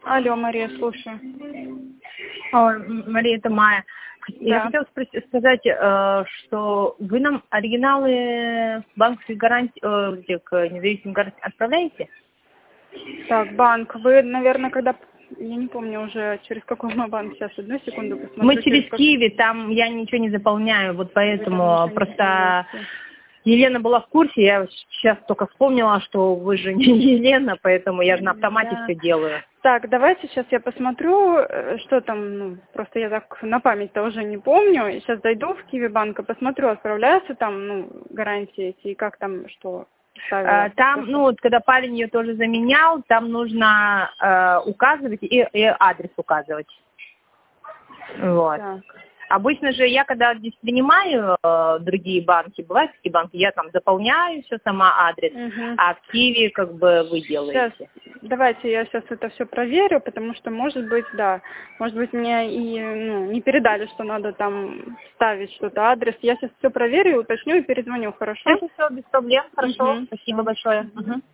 Алло, Мария, слушаю. Мария, это Майя. Я Да. хотела сказать, что вы нам оригиналы банковских гарантий, к независимым гарантиям отправляете? Так, банк. Вы, наверное, когда... Я не помню уже, через какой мы банк сейчас. Одну секунду посмотрю. Мы через Киви, там я ничего не заполняю, вот поэтому просто... Елена была в курсе, я сейчас только вспомнила, что вы же не Елена, поэтому я же на автомате все делаю. Так, давайте сейчас я посмотрю, что там, просто я так на память-то уже не помню. Сейчас зайду в Киви банк и посмотрю, отправляются там, гарантии эти, и как там, что ставила. Там, вот когда парень ее тоже заменял, там нужно указывать и адрес указывать. Вот. Так. Обычно же я, когда здесь принимаю другие банки, бывают такие банки, я там заполняю все сама адрес, а в Киви как бы вы делаете. Сейчас, давайте я сейчас это все проверю, потому что, может быть, может быть, мне и не передали, что надо там ставить что-то, адрес. Я сейчас все проверю, уточню и перезвоню, хорошо? Все, без проблем, хорошо, спасибо большое.